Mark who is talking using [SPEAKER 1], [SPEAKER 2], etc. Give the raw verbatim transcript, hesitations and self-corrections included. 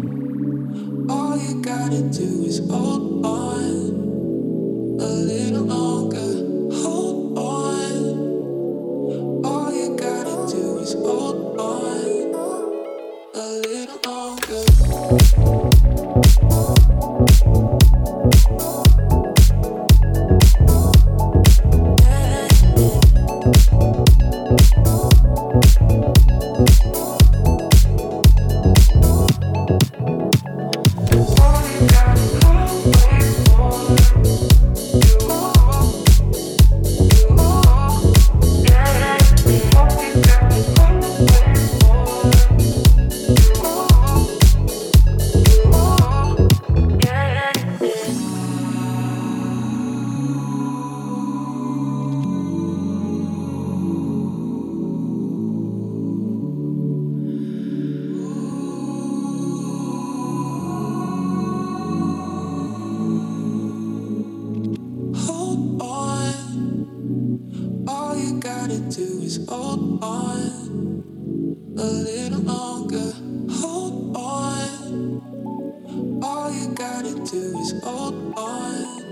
[SPEAKER 1] All you gotta do is hold on a little longer. Hold on. All you gotta do is hold on a little longer. Hold on. All you gotta do is hold on a little longer. Hold on. All you gotta do is hold on